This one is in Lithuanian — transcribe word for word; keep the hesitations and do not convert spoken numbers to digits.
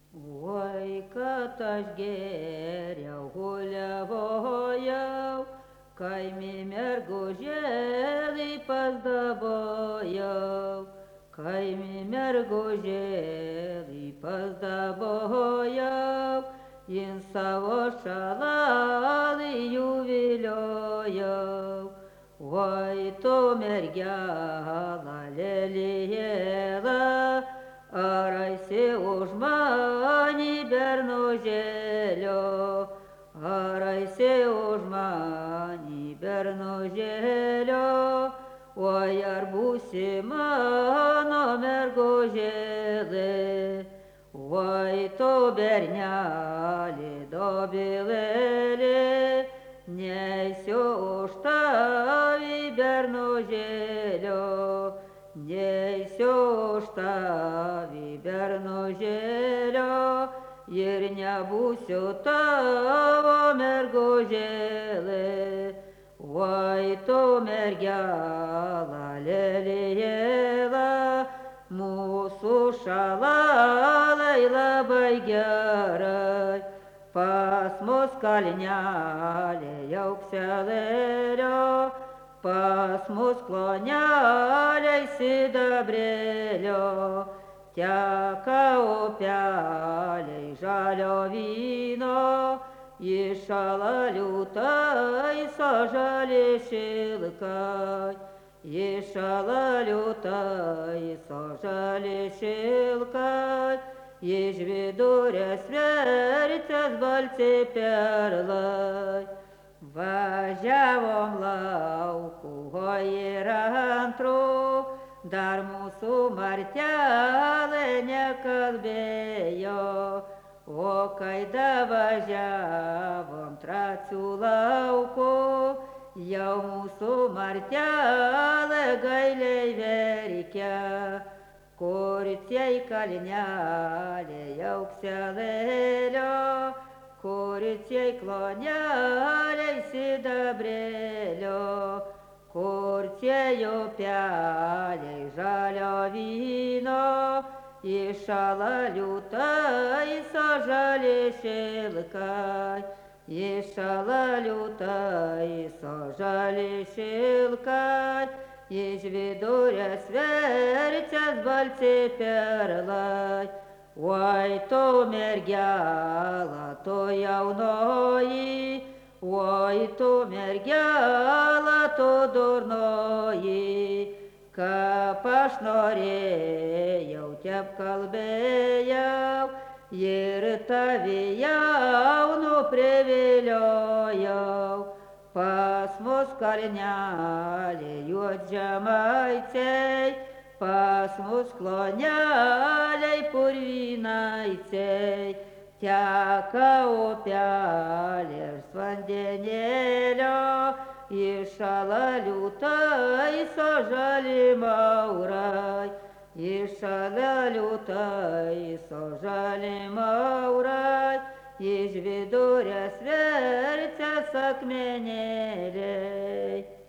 Oi, kad aš geriau guliavojau, kaimi mergužėlį pasdabojau, kaimi mergužėlį pasdabojau, jin savo šalalį jų viliojau. Oi, tu mergela lelijėla, ar esi už manį bernužėlio, ar esi už manį bernužėlio, oi ar būsi mano mergužėlė, oi tu bernelė dobilėlė, neisiu už tavį bernužėlio, neisiu už tavį bernužėlio ir nebūsiu tavo mergužėlė. Oi tu mergela lelijėla, mūsų šalalai labai gerai, pas mus kalneliai aukselėlio, pas mus kloneliai sidabrėlio, teka upeliai žalio vyno, įšąla liūtaiso žali šilkai, įšąla liūtaiso žali šilkai, iš vidurės vertės balti perlai. Važiavom lauku, oi ir antru, dar mūsų martelė nekalbėjo, o kai davažiavom tracių lauku, jau mūsų martelė gailiai verkia, kur tie kalneliai aukselėlio, kur tie kloneliai sidabrėlio, kur tie upeliai žalio vyno, įšąla liūtaiso žali šilkai, įšąla liūtaiso žali šilkai, iš vidurės vertės balti perlai. Oi tu mergela, tu jaunoji, oi tu mergela, tu durnoji, kaip aš norėjau, taip kalbėjau, ir tavi jaunu priviliojau. Pas mus kalneliai juodžemaičiai, pas mus kloneliai purvynaiciai, teka upelės vandenėlio, įšąla liūtaiso žali maurai, įšąla liūtaiso žali maurai, iš vidurės vertės akmenėliai.